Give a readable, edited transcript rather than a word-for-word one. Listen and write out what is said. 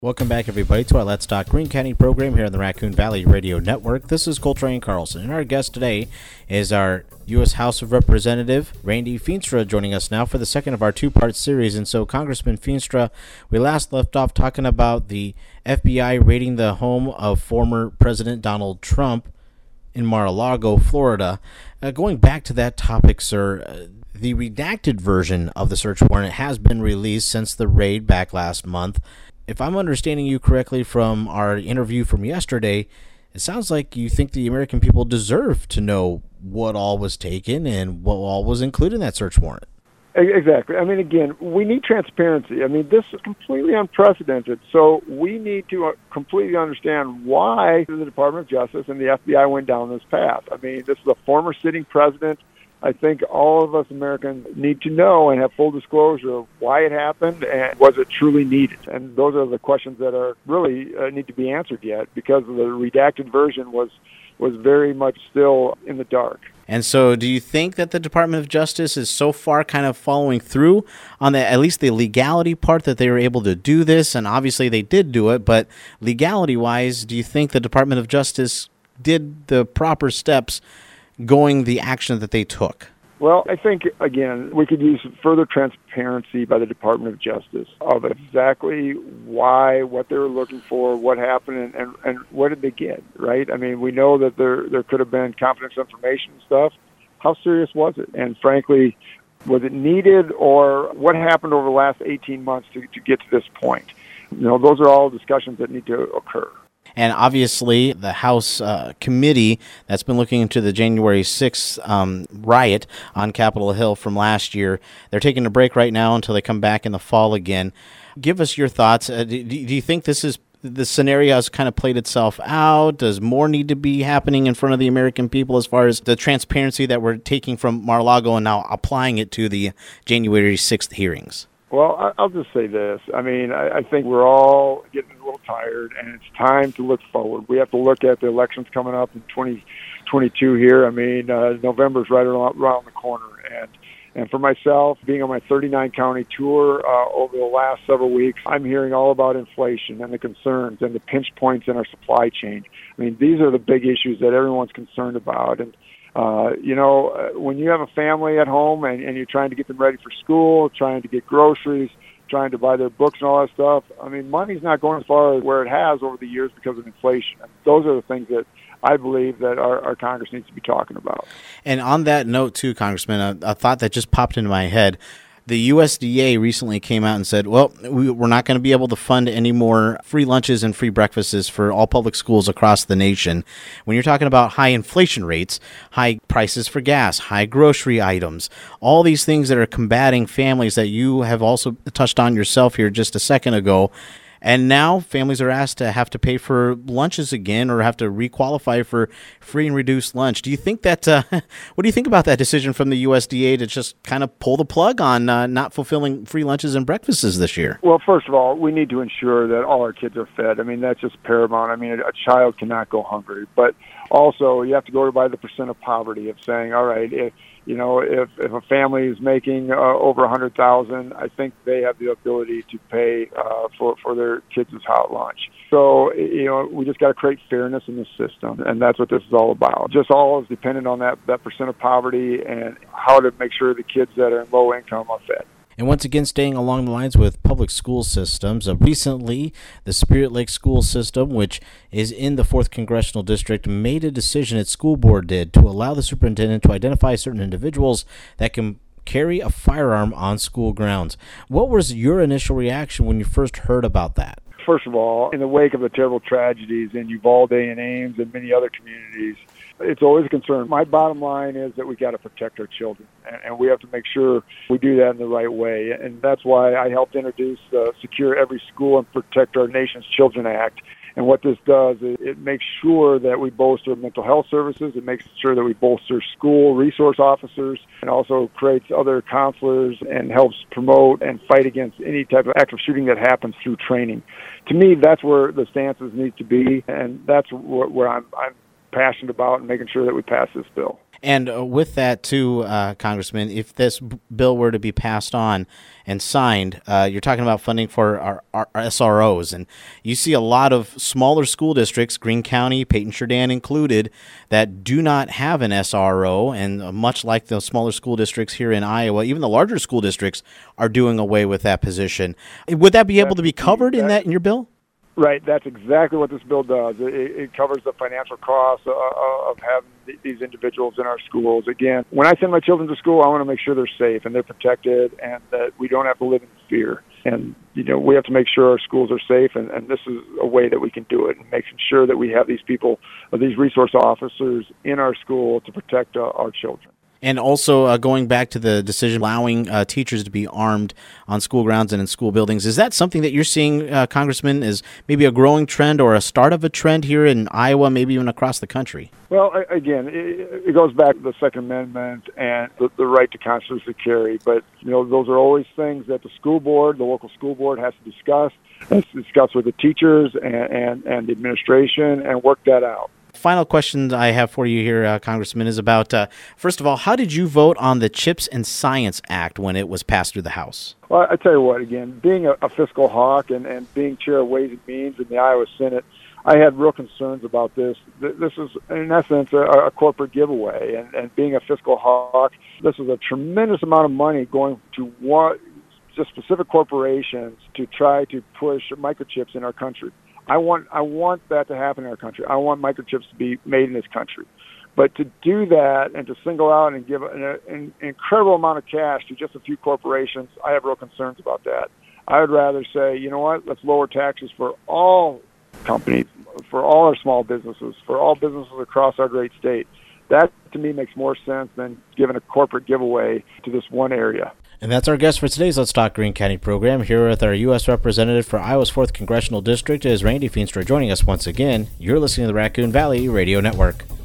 Welcome back, everybody, to our Let's Talk Greene County program here on the Raccoon Valley Radio Network. This is Coltrane Carlson, and our guest today is our U.S. House of Representative, Randy Feenstra, joining us now for the second of our two-part series. And so, Congressman Feenstra, we last left off talking about the FBI raiding the home of former President Donald Trump in Mar-a-Lago, Florida. Going back to that topic, sir, the redacted version of the search warrant has been released since the raid back last month. If I'm understanding you correctly from our interview from yesterday, it sounds like you think the American people deserve to know what all was taken and what all was included in that search warrant. Exactly. I mean, again, we need transparency. I mean, this is completely unprecedented. So we need to completely understand why the Department of Justice and the FBI went down this path. I mean, this is a former sitting president. I think all of us Americans need to know and have full disclosure of why it happened and was it truly needed. And those are the questions that are really need to be answered yet, because the redacted version was very much still in the dark. And so do you think that the Department of Justice is so far kind of following through on at least the legality part, that they were able to do this? And obviously they did do it, but legality-wise, do you think the Department of Justice did the proper steps going the action that they took? Well, I think, again, we could use further transparency by the Department of Justice of exactly why, what they were looking for, what happened, and what did they get, right? I mean, we know that there could have been confidential information and stuff. How serious was it? And frankly, was it needed, or what happened over the last 18 months to get to this point? You know, those are all discussions that need to occur. And obviously, the House committee that's been looking into the January 6th riot on Capitol Hill from last year, they're taking a break right now until they come back in the fall again. Give us your thoughts. Do you think the scenario has kind of played itself out? Does more need to be happening in front of the American people as far as the transparency that we're taking from Mar-a-Lago and now applying it to the January 6th hearings? Well, I'll just say this. I mean, I think we're all getting a little tired, and it's time to look forward. We have to look at the elections coming up in 2022 here. I mean, November's right around the corner. And for myself, being on my 39-county tour over the last several weeks, I'm hearing all about inflation and the concerns and the pinch points in our supply chain. I mean, these are the big issues that everyone's concerned about. And when you have a family at home and you're trying to get them ready for school, trying to get groceries, trying to buy their books and all that stuff, I mean, money's not going as far as where it has over the years because of inflation. And those are the things that I believe that our Congress needs to be talking about. And on that note, too, Congressman, a thought that just popped into my head. The USDA recently came out and said, well, we're not going to be able to fund any more free lunches and free breakfasts for all public schools across the nation. When you're talking about high inflation rates, high prices for gas, high grocery items, all these things that are combating families that you have also touched on yourself here just a second ago. And now families are asked to have to pay for lunches again or have to requalify for free and reduced lunch. Do you think that, what do you think about that decision from the USDA to just kind of pull the plug on not fulfilling free lunches and breakfasts this year? Well, first of all, we need to ensure that all our kids are fed. I mean, that's just paramount. I mean, a child cannot go hungry. But also, you have to go by the percent of poverty of saying, all right, if a family is making over $100,000, I think they have the ability to pay for their kids' hot lunch. So, we just got to create fairness in the system, and that's what this is all about. Just all is dependent on that percent of poverty and how to make sure the kids that are in low income are fed. And once again, staying along the lines with public school systems, recently the Spirit Lake School System, which is in the 4th Congressional District, made a decision, its school board did, to allow the superintendent to identify certain individuals that can carry a firearm on school grounds. What was your initial reaction when you first heard about that? First of all, in the wake of the terrible tragedies in Uvalde and Ames and many other communities, it's always a concern. My bottom line is that we got to protect our children, and we have to make sure we do that in the right way. And that's why I helped introduce the Secure Every School and Protect Our Nation's Children Act. And what this does is it makes sure that we bolster mental health services. It makes sure that we bolster school resource officers, and also creates other counselors and helps promote and fight against any type of active shooting that happens through training. To me, that's where the stances need to be, and that's where I'm passionate about and making sure that we pass this bill. And with that, too, Congressman, if this bill were to be passed on and signed, you're talking about funding for our SROs. And you see a lot of smaller school districts, Greene County, Peyton-Sheridan included, that do not have an SRO. And much like the smaller school districts here in Iowa, even the larger school districts are doing away with that position. Would that be able to be covered in your bill? Right, that's exactly what this bill does. It covers the financial costs of having these individuals in our schools. Again, when I send my children to school, I want to make sure they're safe and they're protected and that we don't have to live in fear. And, we have to make sure our schools are safe, and this is a way that we can do it, and making sure that we have these people, these resource officers in our school to protect our children. And also going back to the decision allowing teachers to be armed on school grounds and in school buildings, is that something that you're seeing, Congressman, is maybe a growing trend or a start of a trend here in Iowa, maybe even across the country? Well, again, it goes back to the Second Amendment and the right to constitutionally carry. But, those are always things that the school board, the local school board, has to discuss with the teachers and the administration and work that out. Final question I have for you here, Congressman, is about, first of all, how did you vote on the CHIPS and Science Act when it was passed through the House? Well, I tell you what, again, being a fiscal hawk and being chair of Ways and Means in the Iowa Senate, I had real concerns about this. This is, in essence, a corporate giveaway. And being a fiscal hawk, this is a tremendous amount of money going to just specific corporations to try to push microchips in our country. I want that to happen in our country. I want microchips to be made in this country. But to do that and to single out and give an incredible amount of cash to just a few corporations, I have real concerns about that. I would rather say, let's lower taxes for all companies, for all our small businesses, for all businesses across our great state. That, to me, makes more sense than giving a corporate giveaway to this one area. And that's our guest for today's Let's Talk Greene County program. Here with our U.S. Representative for Iowa's 4th Congressional District is Randy Feenstra joining us once again. You're listening to the Raccoon Valley Radio Network.